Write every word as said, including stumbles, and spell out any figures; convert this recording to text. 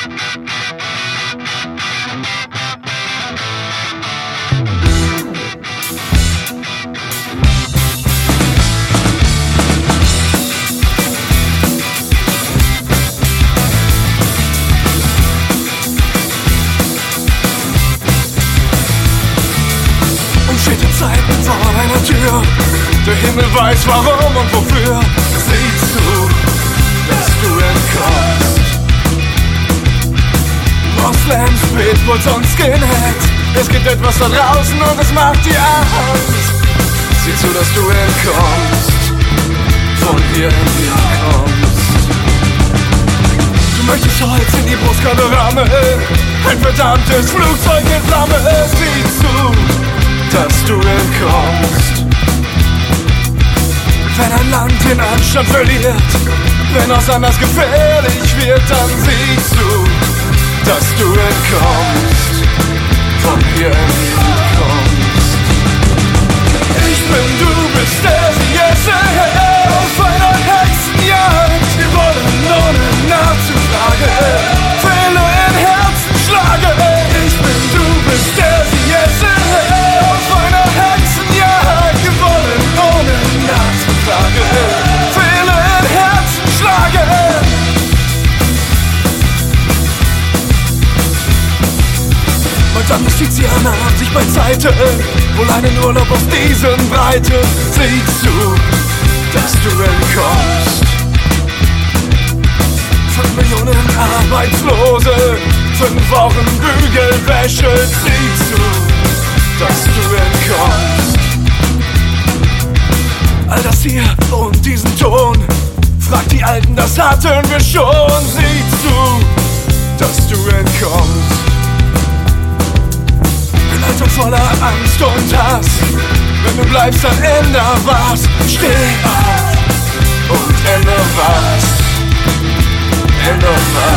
Zeiten vor deiner Tür. Der Himmel weiß warum und wofür. Siehst du, dass du entkommst? Moslems, Pitbulls und Skinheads. Es gibt etwas da draußen und es macht dir Angst. Sieh zu, dass du entkommst. Von hier entkommst. Du möchtest Holz in die Brustkorbe rammen. Ein verdammtes Flugzeug in Flamme. Siehst du, dass du entkommst. Wenn ein Land den Anstand verliert, wenn es anders gefährlich wird, dann siehst du, dass du entkommst. Von hier entkommst. Ich bin, du bist der Siesse auf einer Hexenjagd. Wir wollen ohne nachzufragen Fehler in Herzen schlagen. Ich bin, du bist der Siesse auf einer Hexenjagd. Wir wollen ohne nachzufragen Fehler in Herzen schlagen. Madame Justiziana hat sich beiseite, wohl einen Urlaub auf diesen Breite. Siehst du, dass du entkommst? Fünf Millionen Arbeitslose, fünf Wochen Bügelwäsche. Siehst du, dass du entkommst? All das hier und diesen Ton, frag die Alten, das hatten wir schon. Siehst du, dass du entkommst? Ein Alltag voller Angst und Hass. Wenn du bleibst, dann änder was. Steh auf und änder was. Änder was.